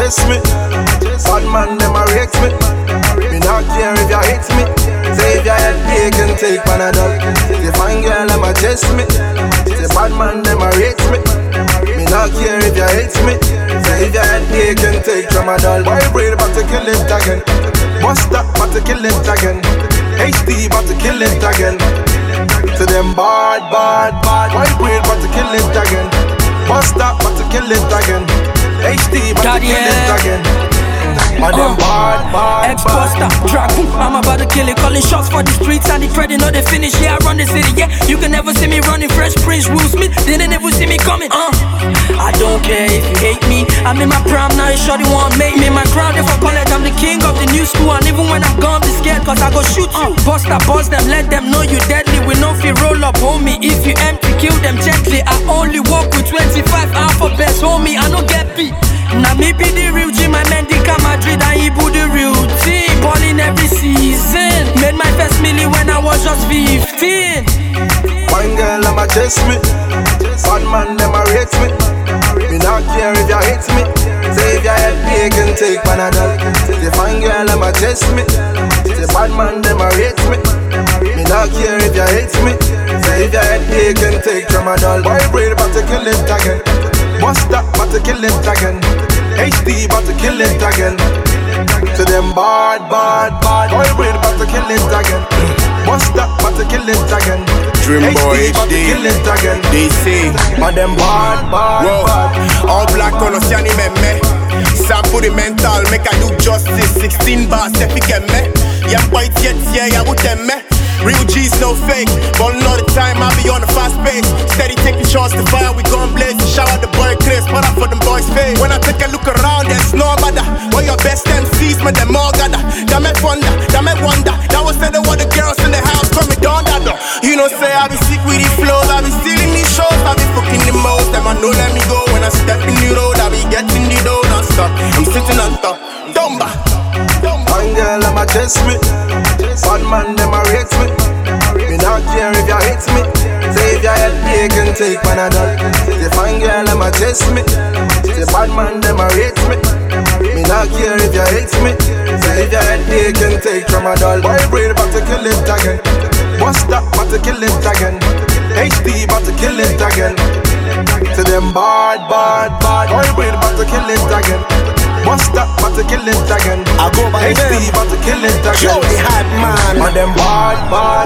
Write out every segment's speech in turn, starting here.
chase me. Bad man, them a rate me. Me not care if you hate me. Say if you help me, you can take Panadol. You fine girl, them a chase me. Say bad man, them a rate me. Me not care if you hate me. Say if you help me, you can take Tramadol. Vibrate, but to kill it again. Bust up, but to kill it again. HD, but to kill it again. To them bad. Vibrate, but to kill it again. Bust up, but to kill it again. HD, but to kill it again. But them bad. Ex-buster, dragon, I'm about to kill it. Calling shots for the streets and the credit, no they finish. Yeah, I run the city, yeah. You can never see me running. Fresh Prince, Will Smith, didn't ever see me coming. I don't care if you hate me. I'm in my prime now, you sure they won't make me. My crown, if I college, I'm the king of the new school. And even when I'm gone, be scared, cause I go shoot you. Bust them, let them know you deadly. We no feel roll up, homie. If you empty, kill them gently. I only walk with 25 alphabets, homie. I don't get beat. Now me be the real G, my man Dika Madrid and Ibu the real team. Balling every season. Made my first milli when I was just 15. One girl, them a chase me. Bad man, them a rate me. Me not care if you hate me. Say if you help me, you can take Panadol. Say fine girl, them a chase me. Say bad man, them a rate me. Me not care if you hate me. Say if you help me, you can take Tramadol. Vibrate, but to kill it again. Bust up, but to kill it again. HD, but to kill it again. To them bad. Vibrate, but to kill it again. Bust up, but to kill it again. Dream Boy HD, but to HD, kill it again. DC. But them bad. All black on us, yani me. Sample the mental, make I do justice. 16 bars, if you get me. Yeah, boy, yeah, would them me. Real G's, no fake. Ballin' all the time, I be on the fast pace. Steady taking shots to fire, we gon' blaze. Shout out the boy Chris, but up for them boys' face. When I take a look around, there's no matter. All your best MCs, man, them all gather. That make wonder, that make wonder. That was said, what the girls in the house coming down that door. You know, say I be sick with the flows, I be stealing these shows, I be fucking the most. Them I know let me go when I step in the road, I be getting the dough non-stop. I'm sitting on top, Dumba. One girl, them a chase me. Bad man, them a rate me. Me not care if you hate me. Say if you help me, you can take Panadol. Say fine girl, them a chase me. Say bad man, them a rate me. Me not care if you hate me. Say if you help me, you can take Tramadol. Vibrate, but to kill it again. Bust up, but to kill it again. HD, but to kill it again. To them bad. Vibrate, but to kill it again. Bust up, but to kill it again. I go by HD, but to kill it again. Jody Hype Man. And them bad.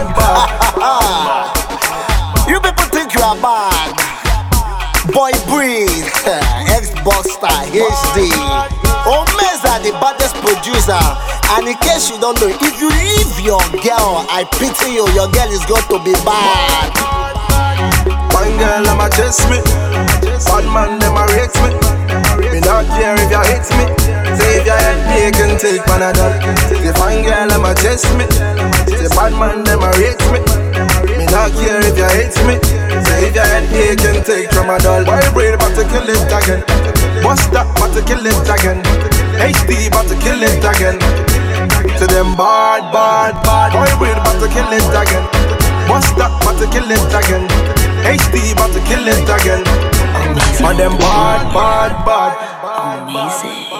You people think you are bad. Boy Breeze, Ex-Buster, HD. Omeza, the baddest producer. And in case you don't know, if you leave your girl, I pity you, your girl is going to be bad. One girl, them a chase me. Bad man, them a rate me. Me not care if you hate me. Say if you help me, you can take Panadol. Say fine girl, them a chase me. Say bad man, them a rate me. Me not care if you hate me. Say if you help me, you can take Tramadol. Vibrate, but to kill it again. Bust up, but to kill it again. HD, but to kill it again. To them bad. Vibrate, but to kill it again. Bust up, but to kill it again. HD, but to kill it again. And them bad. Amazing.